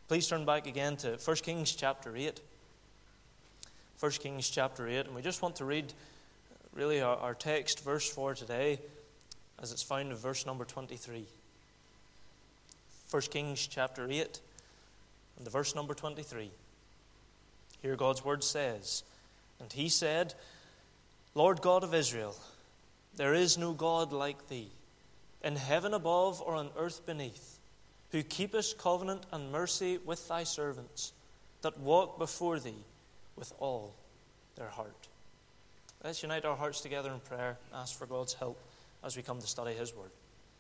Please turn back again to 1 Kings chapter 8. 1 Kings chapter 8, and we just want to read really our text verse for today as it's found in verse number 23. 1 Kings chapter 8 and the verse number 23. Here God's word says, "And he said, Lord God of Israel, there is no God like thee, in heaven above or on earth beneath, who keepest covenant and mercy with thy servants, that walk before thee with all their heart." Let's unite our hearts together in prayer, ask for God's help as we come to study his word.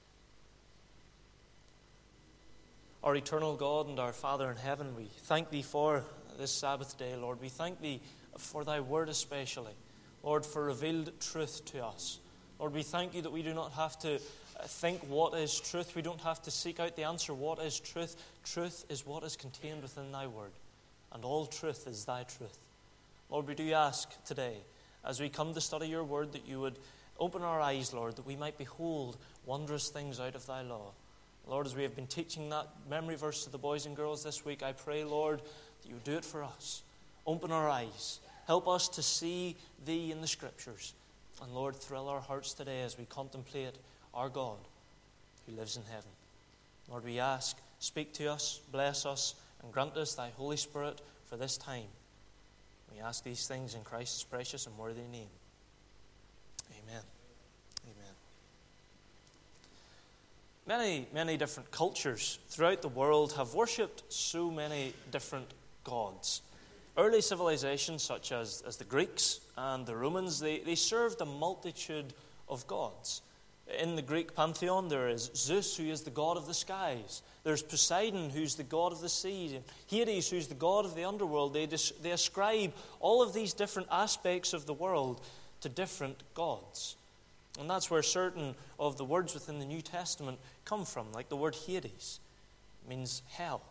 Our eternal God and our Father in heaven, we thank thee for this Sabbath day, Lord. We thank thee for thy word especially, Lord, for revealed truth to us. Lord, we thank you that we do not have to think what is truth. We don't have to seek out the answer, what is truth. Truth is what is contained within thy word, and all truth is thy truth. Lord, we do ask today, as we come to study your word, that you would open our eyes, Lord, that we might behold wondrous things out of thy law. Lord, as we have been teaching that memory verse to the boys and girls this week, I pray, Lord, that you would do it for us. Open our eyes. Help us to see thee in the Scriptures. And Lord, thrill our hearts today as we contemplate our God who lives in heaven. Lord, we ask, speak to us, bless us, and grant us thy Holy Spirit for this time. We ask these things in Christ's precious and worthy name. Amen. Amen. Many different cultures throughout the world have worshipped so many different gods. Early civilizations such as the Greeks and the Romans, they served a multitude of gods. In the Greek pantheon, there is Zeus, who is the god of the skies. There's Poseidon, who's the god of the sea. And Hades, who's the god of the underworld. They ascribe all of these different aspects of the world to different gods. And that's where certain of the words within the New Testament come from, like the word Hades. It means hell.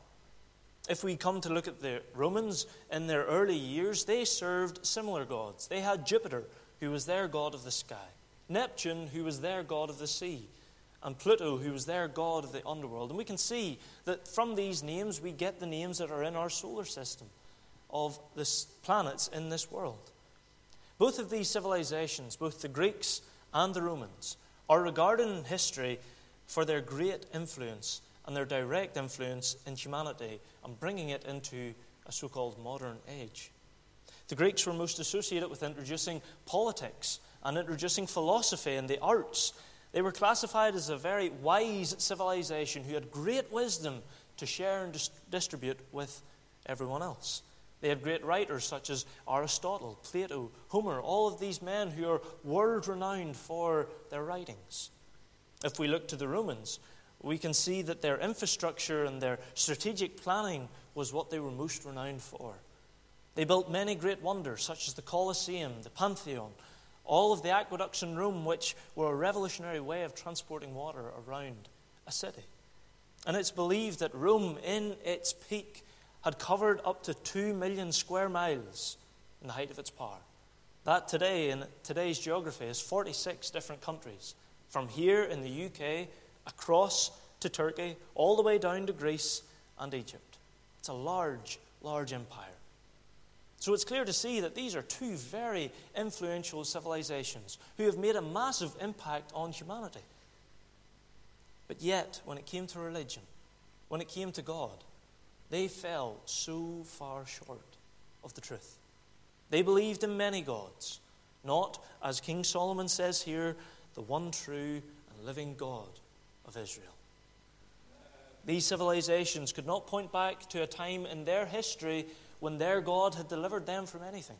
If we come to look at the Romans, in their early years, they served similar gods. They had Jupiter, who was their god of the sky. Neptune, who was their god of the sea, and Pluto, who was their god of the underworld. And we can see that from these names we get the names that are in our solar system of the planets in this world. Both of these civilizations, both the Greeks and the Romans, are regarded in history for their great influence and their direct influence in humanity and bringing it into a so-called modern age. The Greeks were most associated with introducing politics and introducing philosophy and the arts. They were classified as a very wise civilization who had great wisdom to share and distribute with everyone else. They had great writers such as Aristotle, Plato, Homer, all of these men who are world-renowned for their writings. If we look to the Romans, we can see that their infrastructure and their strategic planning was what they were most renowned for. They built many great wonders such as the Colosseum, the Pantheon, all of the aqueducts in Rome, which were a revolutionary way of transporting water around a city. And it's believed that Rome, in its peak, had covered up to 2 million square miles in the height of its power. That today, in today's geography, is 46 different countries. From here in the UK, across to Turkey, all the way down to Greece and Egypt. It's a large, large empire. So it's clear to see that these are two very influential civilizations who have made a massive impact on humanity. But yet, when it came to religion, when it came to God, they fell so far short of the truth. They believed in many gods, not, as King Solomon says here, the one true and living God of Israel. These civilizations could not point back to a time in their history when their God had delivered them from anything,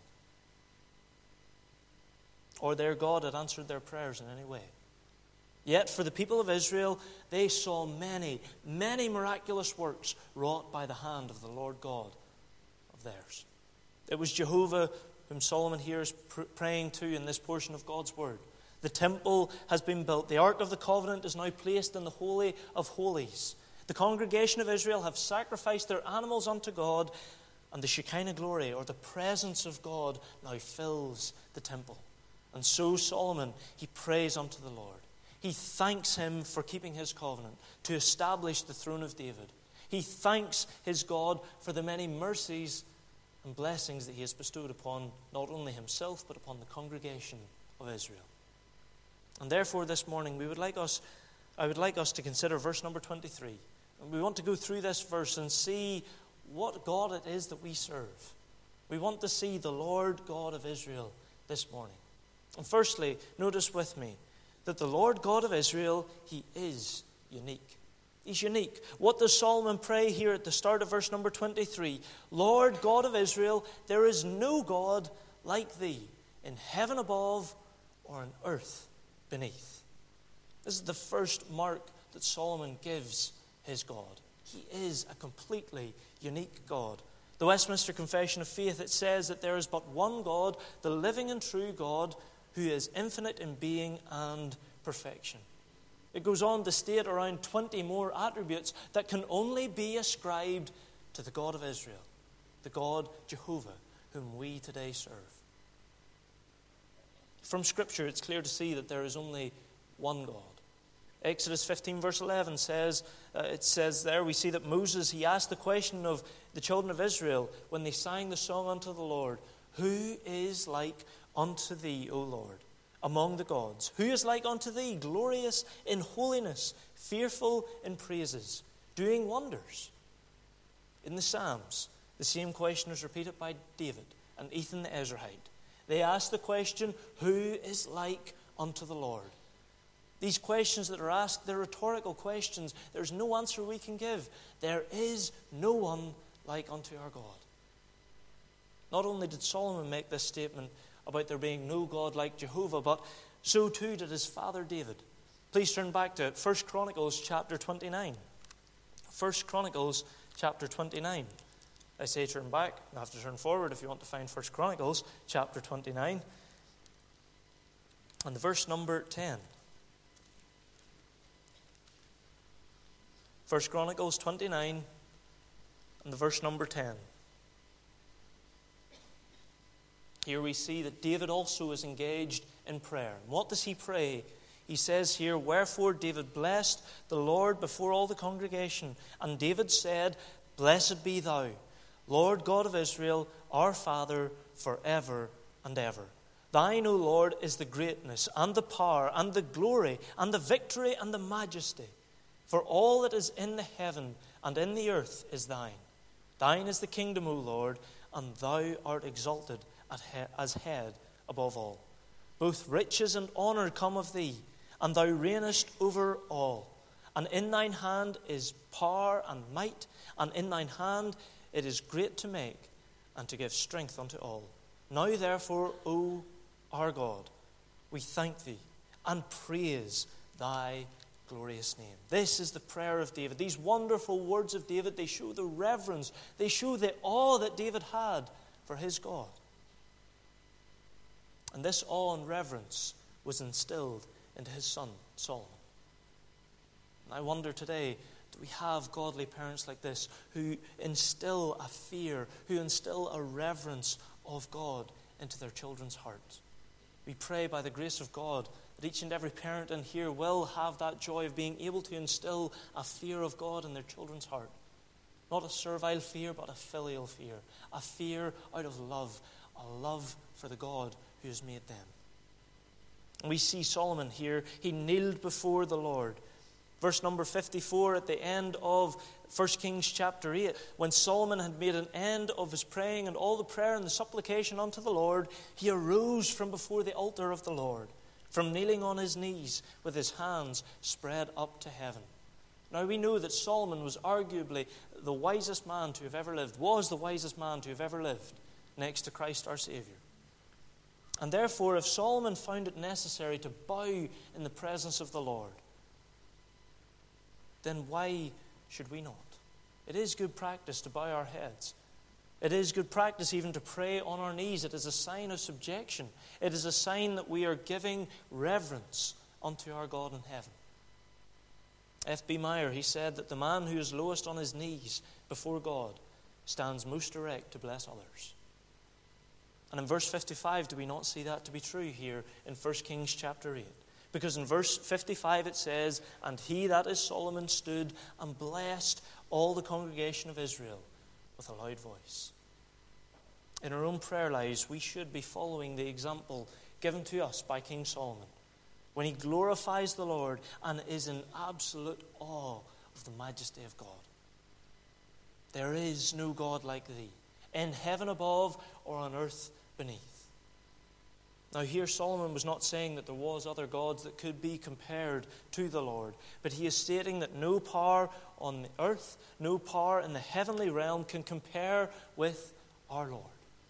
or their God had answered their prayers in any way. Yet for the people of Israel, they saw many, many miraculous works wrought by the hand of the Lord God of theirs. It was Jehovah whom Solomon here is praying to in this portion of God's Word. The temple has been built. The Ark of the Covenant is now placed in the Holy of Holies. The congregation of Israel have sacrificed their animals unto God, and the Shekinah glory, or the presence of God, now fills the temple. And so Solomon, he prays unto the Lord. He thanks him for keeping his covenant, to establish the throne of David. He thanks his God for the many mercies and blessings that he has bestowed upon not only himself, but upon the congregation of Israel. And therefore this morning I would like us to consider verse number 23. And we want to go through this verse and see what God it is that we serve. We want to see the Lord God of Israel this morning. And firstly, notice with me that the Lord God of Israel, he is unique. He's unique. What does Solomon pray here at the start of verse number 23? Lord God of Israel, there is no God like thee in heaven above or in earth beneath. This is the first mark that Solomon gives his God. He is a completely unique God. The Westminster Confession of Faith, it says that there is but one God, the living and true God, who is infinite in being and perfection. It goes on to state around 20 more attributes that can only be ascribed to the God of Israel, the God Jehovah, whom we today serve. From Scripture, it's clear to see that there is only one God. Exodus 15 verse 11 says, we see that Moses, he asked the question of the children of Israel when they sang the song unto the Lord, who is like unto thee, O Lord, among the gods? Who is like unto thee, glorious in holiness, fearful in praises, doing wonders? In the Psalms, the same question is repeated by David and Ethan the Ezrahite. They ask the question, who is like unto the Lord? These questions that are asked, they're rhetorical questions. There's no answer we can give. There is no one like unto our God. Not only did Solomon make this statement about there being no God like Jehovah, but so too did his father David. Please turn back to 1 Chronicles chapter 29. 1 Chronicles chapter 29. I say turn back. You have to turn forward if you want to find 1 Chronicles chapter 29. And the verse number 10. 1 Chronicles 29 and the verse number 10. Here we see that David also is engaged in prayer. And what does he pray? He says here, wherefore David blessed the Lord before all the congregation. And David said, blessed be thou, Lord God of Israel, our Father, forever and ever. Thine, O Lord, is the greatness and the power and the glory and the victory and the majesty. For all that is in the heaven and in the earth is thine. Thine is the kingdom, O Lord, and thou art exalted as head above all. Both riches and honour come of thee, and thou reignest over all. And in thine hand is power and might, and in thine hand it is great to make, and to give strength unto all. Now therefore, O our God, we thank thee, and praise thy glorious name. This is the prayer of David. These wonderful words of David, they show the reverence, they show the awe that David had for his God. And this awe and reverence was instilled into his son, Solomon. And I wonder today, do we have godly parents like this who instill a fear, who instill a reverence of God into their children's hearts? We pray by the grace of God that each and every parent in here will have that joy of being able to instill a fear of God in their children's heart. Not a servile fear, but a filial fear. A fear out of love. A love for the God who has made them. And we see Solomon here. He kneeled before the Lord. Verse number 54 at the end of 1 Kings chapter 8. When Solomon had made an end of his praying and all the prayer and the supplication unto the Lord, he arose from before the altar of the Lord, from kneeling on his knees with his hands spread up to heaven. Now we know that Solomon was arguably the wisest man to have ever lived, was the wisest man to have ever lived, next to Christ our Savior. And therefore, if Solomon found it necessary to bow in the presence of the Lord, then why should we not? It is good practice to bow our heads. It is good practice even to pray on our knees. It is a sign of subjection. It is a sign that we are giving reverence unto our God in heaven. F.B. Meyer, he said that the man who is lowest on his knees before God stands most erect to bless others. And in verse 55, do we not see that to be true here in 1 Kings chapter 8? Because in verse 55 it says, and he, that is Solomon, stood and blessed all the congregation of Israel with a loud voice. In our own prayer lives, we should be following the example given to us by King Solomon when he glorifies the Lord and is in absolute awe of the majesty of God. There is no God like thee, in heaven above or on earth beneath. Now here Solomon was not saying that there was other gods that could be compared to the Lord, but he is stating that no power on the earth, no power in the heavenly realm can compare with our Lord.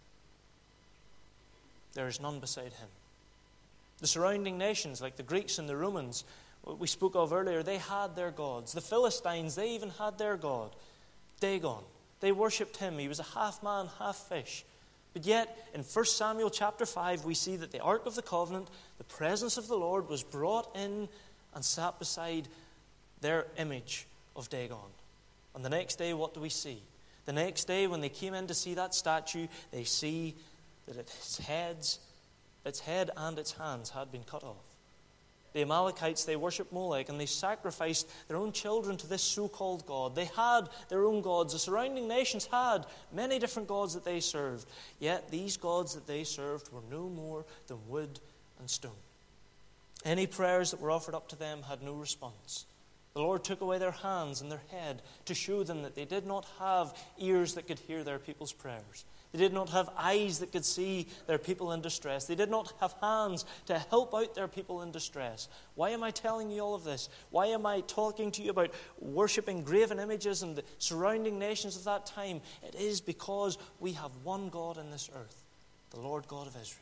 There is none beside him. The surrounding nations, like the Greeks and the Romans, we spoke of earlier, they had their gods. The Philistines, they even had their god, Dagon. They worshipped him. He was a half man, half fish. But yet, in 1 Samuel chapter 5, we see that the Ark of the Covenant, the presence of the Lord, was brought in and sat beside their image of Dagon. And the next day, what do we see? The next day, when they came in to see that statue, they see that its head and its hands had been cut off. The Amalekites, they worshipped Molech, and they sacrificed their own children to this so-called god. They had their own gods. The surrounding nations had many different gods that they served. Yet these gods that they served were no more than wood and stone. Any prayers that were offered up to them had no response. The Lord took away their hands and their head to show them that they did not have ears that could hear their people's prayers. They did not have eyes that could see their people in distress. They did not have hands to help out their people in distress. Why am I telling you all of this? Why am I talking to you about worshipping graven images and the surrounding nations of that time? It is because we have one God in this earth, the Lord God of Israel.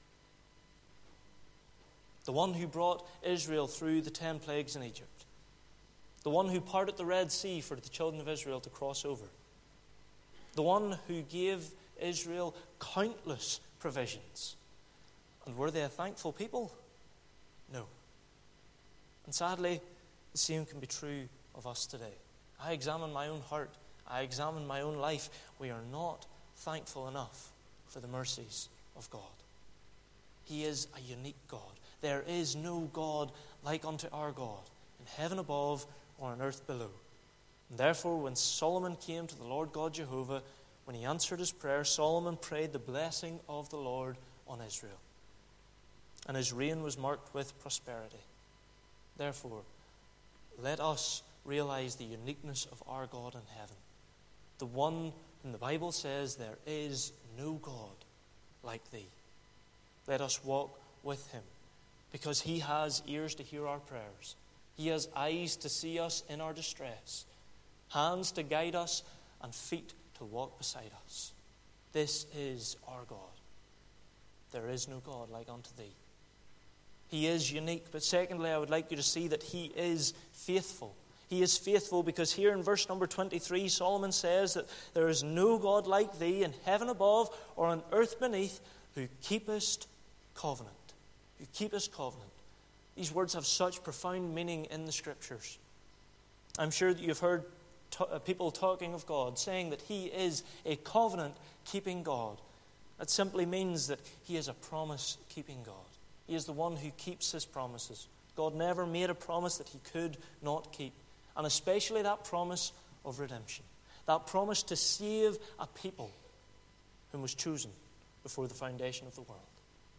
The one who brought Israel through the 10 plagues in Egypt. The one who parted the Red Sea for the children of Israel to cross over. The one who gave Israel countless provisions. And were they a thankful people? No. And sadly, the same can be true of us today. I examine my own heart. I examine my own life. We are not thankful enough for the mercies of God. He is a unique God. There is no God like unto our God, in heaven above or on earth below. And therefore, when Solomon came to the Lord God Jehovah, when he answered his prayer, Solomon prayed the blessing of the Lord on Israel. And his reign was marked with prosperity. Therefore, let us realize the uniqueness of our God in heaven. The one whom the Bible says there is no God like thee. Let us walk with him, because he has ears to hear our prayers. He has eyes to see us in our distress, hands to guide us, and feet to walk beside us. This is our God. There is no God like unto thee. He is unique, but secondly, I would like you to see that he is faithful. He is faithful because here in verse number 23, Solomon says that there is no God like thee in heaven above or on earth beneath, who keepest covenant. Who keepest covenant. These words have such profound meaning in the Scriptures. I'm sure that you've heard people talking of God, saying that he is a covenant-keeping God. That simply means that he is a promise-keeping God. He is the one who keeps his promises. God never made a promise that he could not keep. And especially that promise of redemption. That promise to save a people whom was chosen before the foundation of the world.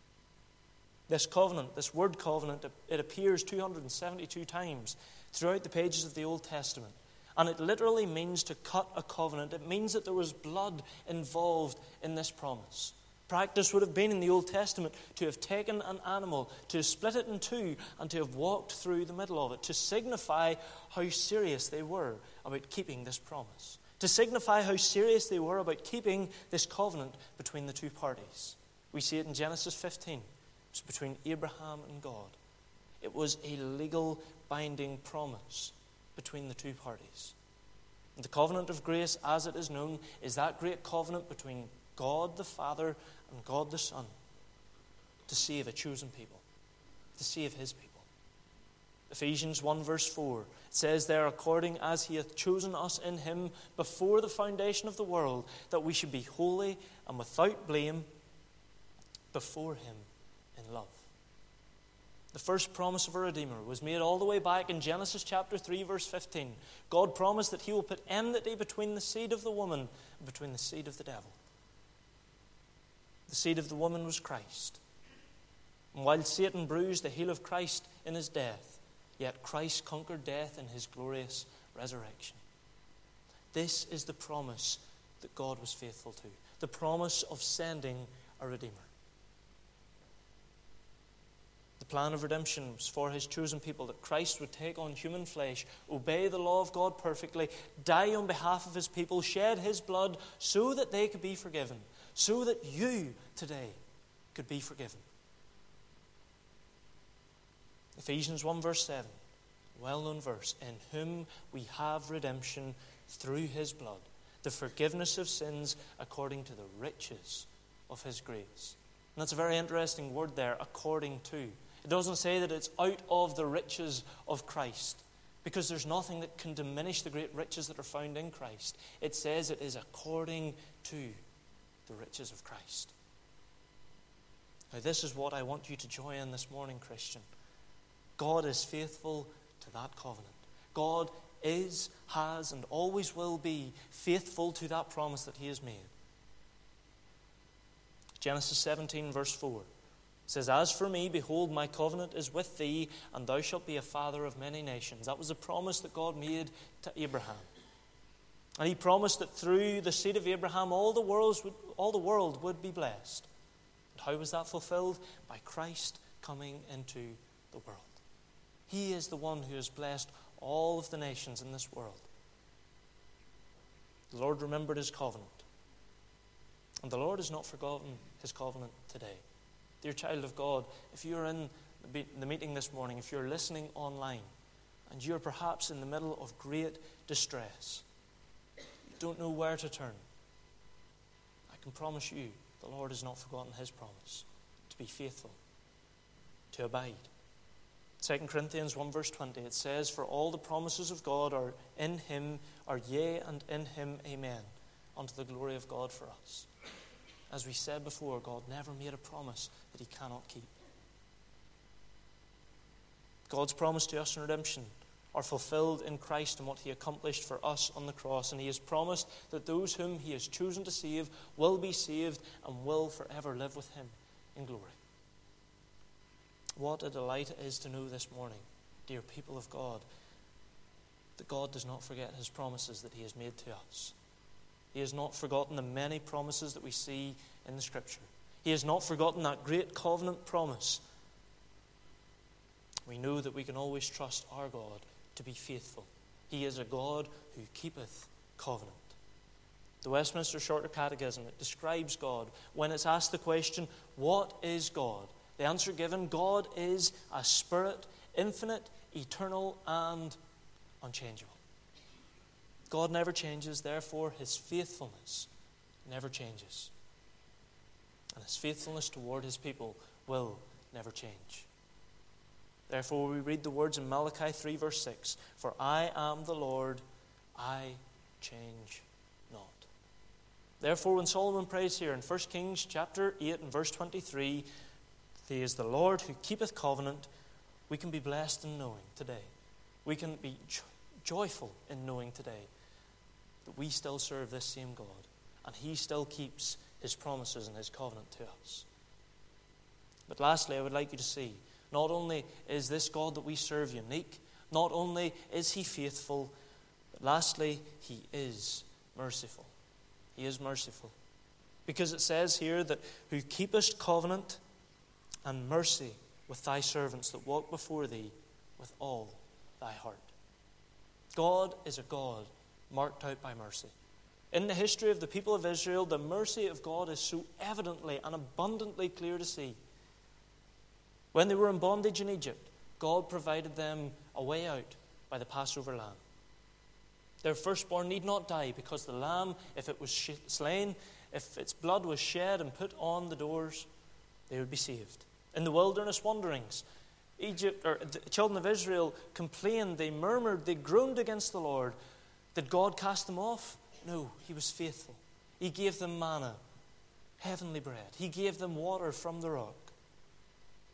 This covenant, this word covenant, it appears 272 times throughout the pages of the Old Testament. And it literally means to cut a covenant. It means that there was blood involved in this promise. Practice would have been in the Old Testament to have taken an animal, to split it in two, and to have walked through the middle of it, to signify how serious they were about keeping this promise, to signify how serious they were about keeping this covenant between the two parties. We see it in Genesis 15. It was between Abraham and God. It was a legal binding promise between the two parties. And the covenant of grace, as it is known, is that great covenant between God the Father and God the Son to save a chosen people, to save his people. Ephesians 1 verse 4, it says there, according as he hath chosen us in him before the foundation of the world, that we should be holy and without blame before him in love. The first promise of a Redeemer was made all the way back in Genesis chapter 3, verse 15. God promised that he will put enmity between the seed of the woman and between the seed of the devil. The seed of the woman was Christ. And while Satan bruised the heel of Christ in his death, yet Christ conquered death in his glorious resurrection. This is the promise that God was faithful to. The promise of sending a Redeemer. The plan of redemption was for his chosen people, that Christ would take on human flesh, obey the law of God perfectly, die on behalf of his people, shed his blood so that they could be forgiven, so that you today could be forgiven. Ephesians 1 verse 7, a well-known verse, in whom we have redemption through his blood, the forgiveness of sins according to the riches of his grace. And that's a very interesting word there, according to. It doesn't say that it's out of the riches of Christ, because there's nothing that can diminish the great riches that are found in Christ. It says it is according to the riches of Christ. Now, this is what I want you to join in this morning, Christian. God is faithful to that covenant. God is, has, and always will be faithful to that promise that he has made. Genesis 17, verse 4 says, "As for me, behold, my covenant is with thee, and thou shalt be a father of many nations." That was a promise that God made to Abraham. And he promised that through the seed of Abraham, all the world would be blessed. And how was that fulfilled? By Christ coming into the world. He is the one who has blessed all of the nations in this world. The Lord remembered his covenant. And the Lord has not forgotten his covenant today. Dear child of God, if you're in the meeting this morning, if you're listening online, and you're perhaps in the middle of great distress, you don't know where to turn, I can promise you the Lord has not forgotten his promise to be faithful, to abide. 2 Corinthians 1 verse 20, it says, "For all the promises of God are in him, are yea, and in him amen, unto the glory of God for us." As we said before, God never made a promise that he cannot keep. God's promise to us in redemption are fulfilled in Christ and what he accomplished for us on the cross. And he has promised that those whom he has chosen to save will be saved and will forever live with him in glory. What a delight it is to know this morning, dear people of God, that God does not forget his promises that he has made to us. He has not forgotten the many promises that we see in the Scripture. He has not forgotten that great covenant promise. We know that we can always trust our God to be faithful. He is a God who keepeth covenant. The Westminster Shorter Catechism, it describes God when it's asked the question, what is God? The answer given, God is a spirit, infinite, eternal, and unchangeable. God never changes, therefore his faithfulness never changes. And his faithfulness toward his people will never change. Therefore we read the words in Malachi 3 verse 6, "For I am the Lord, I change not." Therefore when Solomon prays here in 1 Kings chapter 8 and verse 23, "He is the Lord who keepeth covenant," we can be blessed in knowing today. We can be joyful in knowing today that we still serve this same God, and he still keeps his promises and his covenant to us. But lastly, I would like you to see, not only is this God that we serve unique, not only is he faithful, but lastly, he is merciful. He is merciful. Because it says here that, "Who keepest covenant and mercy with thy servants that walk before thee with all thy heart." God is a God marked out by mercy. In the history of the people of Israel, the mercy of God is so evidently and abundantly clear to see. When they were in bondage in Egypt, God provided them a way out by the Passover lamb. Their firstborn need not die, because the lamb, if it was slain, if its blood was shed and put on the doors, they would be saved. In the wilderness wanderings, the children of Israel complained, they murmured, they groaned against the Lord. Did God cast them off? No, he was faithful. He gave them manna, heavenly bread. He gave them water from the rock.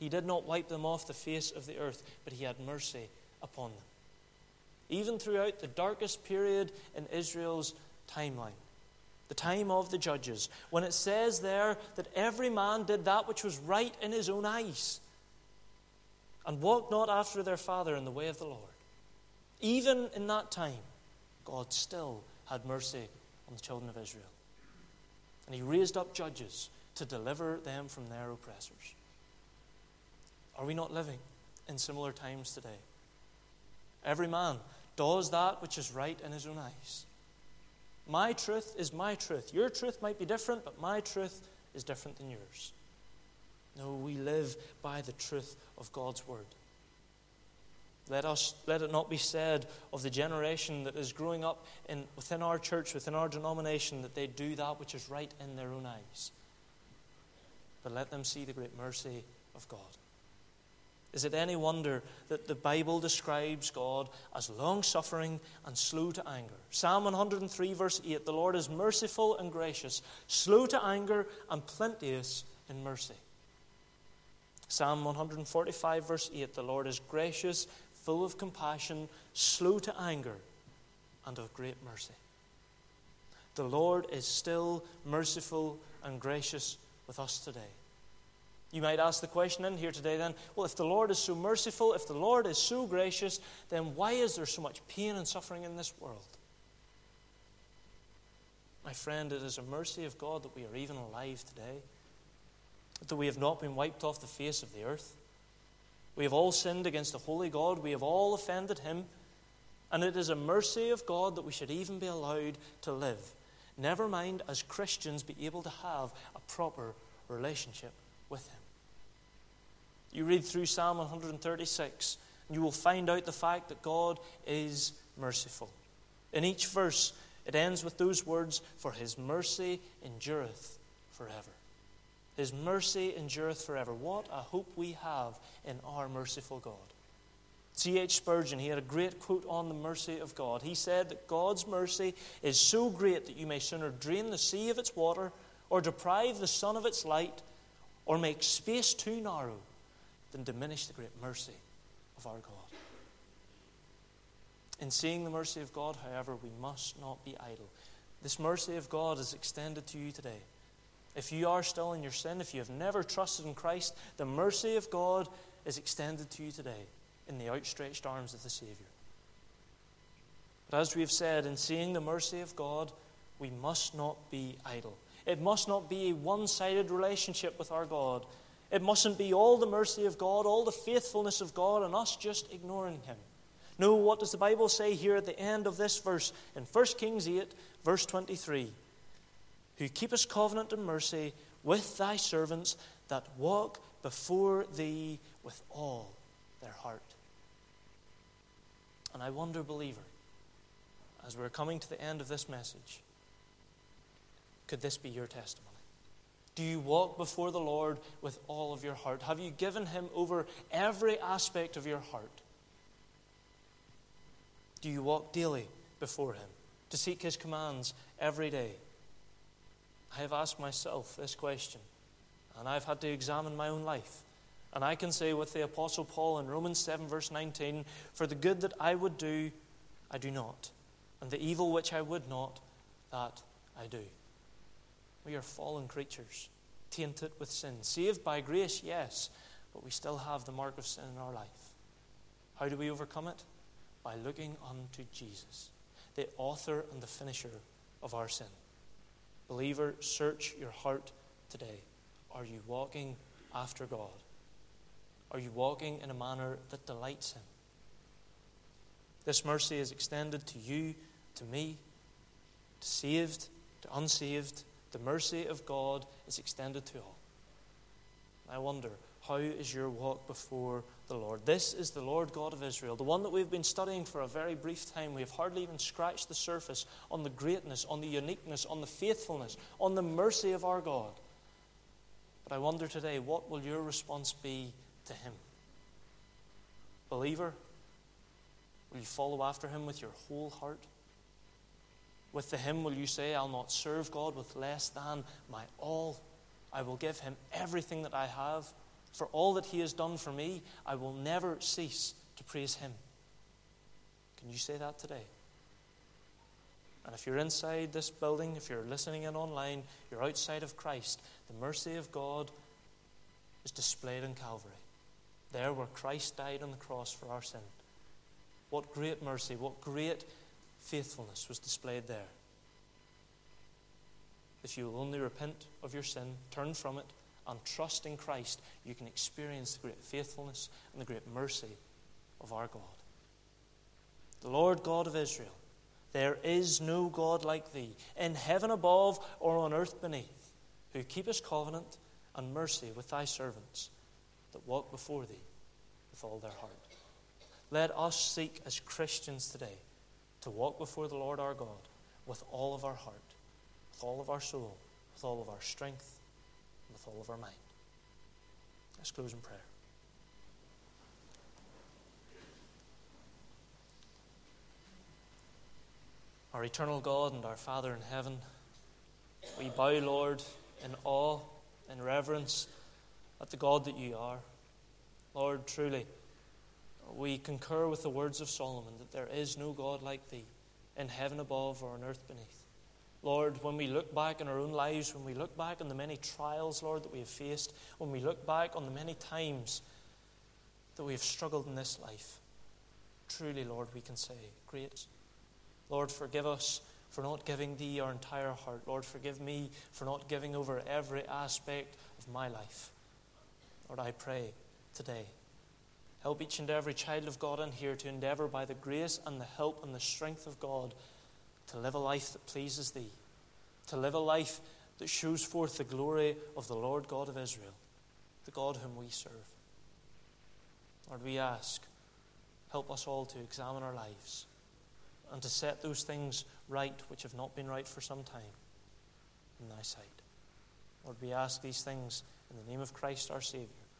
He did not wipe them off the face of the earth, but he had mercy upon them. Even throughout the darkest period in Israel's timeline, the time of the judges, when it says there that every man did that which was right in his own eyes, and walked not after their father in the way of the Lord. Even in that time, God still had mercy on the children of Israel. And he raised up judges to deliver them from their oppressors. Are we not living in similar times today? Every man does that which is right in his own eyes. My truth is my truth. Your truth might be different, but my truth is different than yours. No, we live by the truth of God's word. Let it not be said of the generation that is growing up within our church, within our denomination, that they do that which is right in their own eyes. But let them see the great mercy of God. Is it any wonder that the Bible describes God as long-suffering and slow to anger? Psalm 103 verse 8, the Lord is merciful and gracious, slow to anger and plenteous in mercy. Psalm 145 verse 8, the Lord is gracious, full of compassion, slow to anger, and of great mercy. The Lord is still merciful and gracious with us today. You might ask the question in here today then, well, if the Lord is so merciful, if the Lord is so gracious, then why is there so much pain and suffering in this world? My friend, it is a mercy of God that we are even alive today, that we have not been wiped off the face of the earth. We have all sinned against a holy God. We have all offended him. And it is a mercy of God that we should even be allowed to live. Never mind, as Christians, be able to have a proper relationship with him. You read through Psalm 136, and you will find out the fact that God is merciful. In each verse, it ends with those words, "For his mercy endureth forever." His mercy endureth forever. What a hope we have in our merciful God. C.H. Spurgeon, he had a great quote on the mercy of God. He said that God's mercy is so great that you may sooner drain the sea of its water, or deprive the sun of its light, or make space too narrow, than diminish the great mercy of our God. In seeing the mercy of God, however, we must not be idle. This mercy of God is extended to you today. If you are still in your sin, if you have never trusted in Christ, the mercy of God is extended to you today in the outstretched arms of the Savior. But as we have said, in seeing the mercy of God, we must not be idle. It must not be a one-sided relationship with our God. It mustn't be all the mercy of God, all the faithfulness of God, and us just ignoring him. No, what does the Bible say here at the end of this verse in 1 Kings 8, verse 23? Who keepest covenant and mercy with thy servants that walk before thee with all their heart. And I wonder, believer, as we're coming to the end of this message, could this be your testimony? Do you walk before the Lord with all of your heart? Have you given him over every aspect of your heart? Do you walk daily before him to seek his commands every day? I have asked myself this question, and I've had to examine my own life. And I can say with the Apostle Paul in Romans 7 verse 19, "For the good that I would do, I do not, and the evil which I would not, that I do." We are fallen creatures, tainted with sin. Saved by grace, yes, but we still have the mark of sin in our life. How do we overcome it? By looking unto Jesus, the author and the finisher of our sin. Believer, search your heart today. Are you walking after God? Are you walking in a manner that delights him? This mercy is extended to you, to me, to saved, to unsaved. The mercy of God is extended to all. I wonder, how is your walk before the Lord? This is the Lord God of Israel, the one that we've been studying for a very brief time. We have hardly even scratched the surface on the greatness, on the uniqueness, on the faithfulness, on the mercy of our God. But I wonder today, what will your response be to him? Believer, will you follow after him with your whole heart? With the hymn, will you say, "I'll not serve God with less than my all. I will give him everything that I have"? For all that he has done for me, I will never cease to praise him. Can you say that today? And if you're inside this building, if you're listening in online, you're outside of Christ, the mercy of God is displayed in Calvary. There where Christ died on the cross for our sin. What great mercy, what great faithfulness was displayed there. If you will only repent of your sin, turn from it, and trust in Christ, you can experience the great faithfulness and the great mercy of our God. The Lord God of Israel, there is no God like thee, in heaven above or on earth beneath, who keepest covenant and mercy with thy servants that walk before thee with all their heart. Let us seek as Christians today to walk before the Lord our God with all of our heart, with all of our soul, with all of our strength, and with all of our mind. Let's close in prayer. Our eternal God and our Father in heaven, we bow, Lord, in awe, in reverence at the God that you are. Lord, truly, we concur with the words of Solomon that there is no God like thee in heaven above or on earth beneath. Lord, when we look back in our own lives, when we look back on the many trials, Lord, that we have faced, when we look back on the many times that we have struggled in this life, truly, Lord, we can say, great. Lord, forgive us for not giving thee our entire heart. Lord, forgive me for not giving over every aspect of my life. Lord, I pray today, help each and every child of God in here to endeavor by the grace and the help and the strength of God to live a life that pleases thee, to live a life that shows forth the glory of the Lord God of Israel, the God whom we serve. Lord, we ask, help us all to examine our lives and to set those things right which have not been right for some time in thy sight. Lord, we ask these things in the name of Christ our Savior.